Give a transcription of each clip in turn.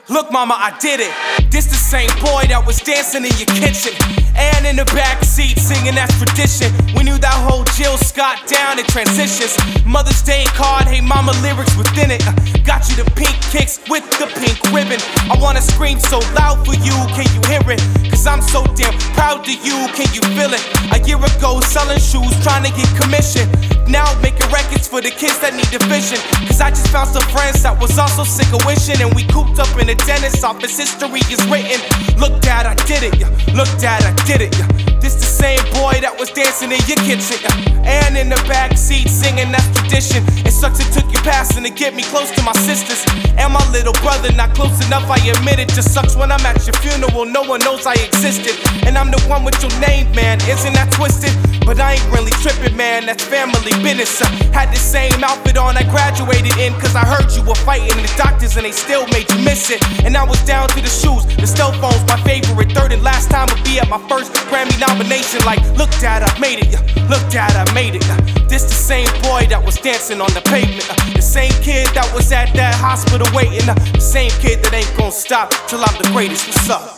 Look, mama, I did it. This the same boy that was dancing in your kitchen, and in the back seat singing that's tradition. We knew that whole Jill Scott down in transitions. Mother's Day card, hey mama, lyrics within it. Got you the pink kicks with the pink ribbon. I wanna scream so loud for you, can you hear it? Cause I'm so damn proud of you, can you feel it? A year ago selling shoes, trying to get commission. Now making records for the kids that need the vision. Cause I just found some friends that was also sick of wishing, and we cooped up in the dentist's office, history is written. Look, Dad, I did it, yeah. Look, Dad, I did it, yeah. This the same boy that was dancing in your kitchen, yeah. And in the back seat singing, that's tradition. It sucks it took you passing to get me close to my sisters and my little brother. Not close enough, I admit it. Just sucks when I'm at your funeral, no one knows I existed. And I'm the one with your name, man, isn't that twisted? But I ain't really tripping, man, that's family business. Had the same outfit on I graduated in, cause I heard you were fighting the doctors and they still made you miss it. And I was down to the shoes, the cell phone's my favorite. Third and last time would be at my first Grammy nomination. Like, look, Dad, I made it, yeah. Look, Dad, I made it, yeah. This the same boy that was dancing on the pavement, the same kid that was at that hospital waiting, the same kid that ain't gonna stop till I'm the greatest. What's up?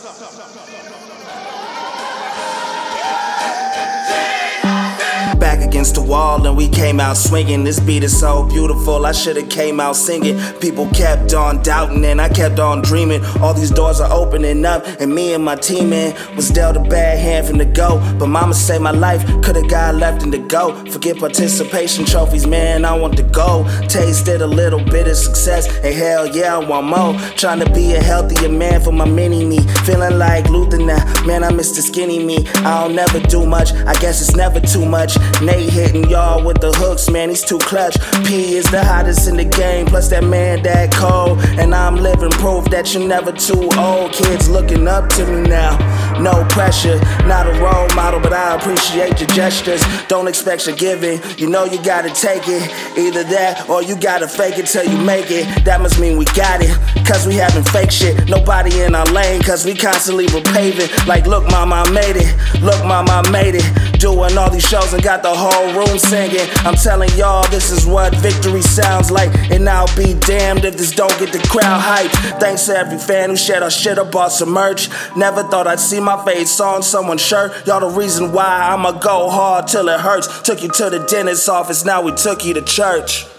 Back against the wall and we came out swinging. This beat is so beautiful, I should've came out singing. People kept on doubting and I kept on dreaming. All these doors are opening up and me and my team in was dealt a bad hand from the go. But mama saved my life, could've got left in the go. Forget participation trophies, man, I want the gold. Tasted a little bit of success and hell yeah, I want more. Trying to be a healthier man for my mini-me. Feeling like Luther now, man, I miss the skinny me. I don't never do much, I guess it's never too much. Nate hitting y'all with the hooks, man, he's too clutch. P is the hottest in the game, plus that man that cold. And I'm living proof that you're never too old. Kids looking up to me now, no pressure. Not a role model, but I appreciate your gestures. Don't expect your giving, you know you gotta take it. Either that, or you gotta fake it till you make it. That must mean we got it, cause we having fake shit. Nobody in our lane, cause we constantly repaving. Like, look mama, I made it. Look mama, I made it. Doing all these shows and got the whole room singing. I'm telling y'all, this is what victory sounds like. And I'll be damned if this don't get the crowd hyped. Thanks to every fan who shared our shit or bought some merch. Never thought I'd see my face on someone's shirt. Y'all the reason why I'ma go hard till it hurts. Took you to the dentist's office, now we took you to church.